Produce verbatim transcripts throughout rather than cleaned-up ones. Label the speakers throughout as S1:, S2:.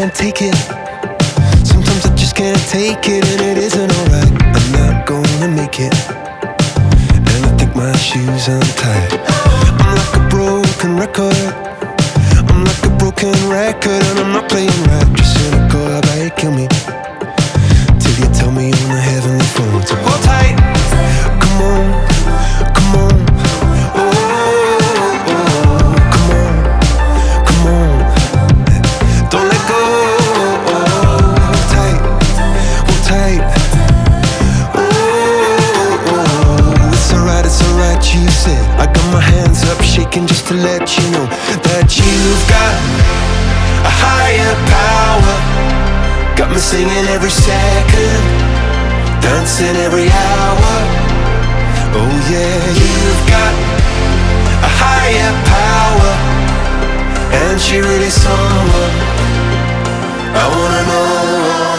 S1: can't take it. Sometimes I just can't take it, and it isn't alright. I'm not gonna make it, and I think my shoes untied. I'm like a broken record. I'm like a broken record, and I'm not playing right. Just cynical, how about you kill me till you tell me on the heavenly phone to hold tight. Come on, come on. Oh, oh, come on, come on. Don't let go. Oh, hold tight, hold tight. Oh, oh, it's alright, it's alright, you said. I got my hands up shaking just to let you know that you've got a higher power. Got me singing every second, dancing every hour. Oh yeah, you've got a higher power, and she really someone I wanna know.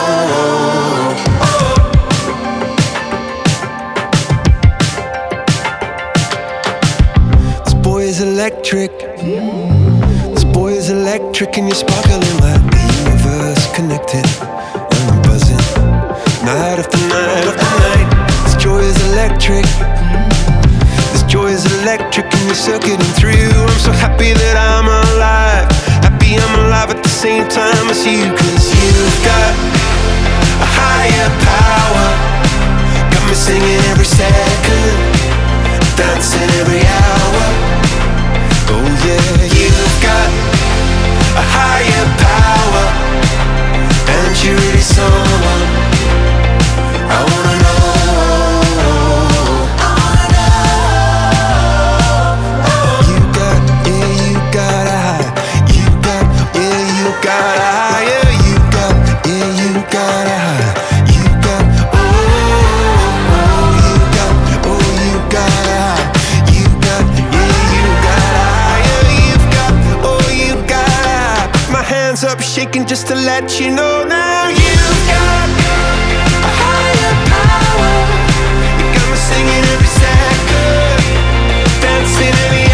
S1: This boy is electric. This boy is electric, and you're sparkling like the universe connected. And I'm buzzing night after night after night. This joy is electric. This joy is electric, and you're circuiting through. I'm so happy that I'm alive. Happy I'm alive at the same time as you. Cause you've got a higher power. Got me singing every second, dancing every hour. Oh yeah, you've got a higher power, and you're really someone I wanna know. I wanna know. You got, yeah, you got a high. You got, yeah, you got a higher. You got, yeah, you got a high. You got, oh, oh, you got, oh, you got a high. You got, yeah, you got a higher. You've got, oh, you got a high. My hands up shaking just to let you know now. You've got a higher power. You got me singing every second, dancing every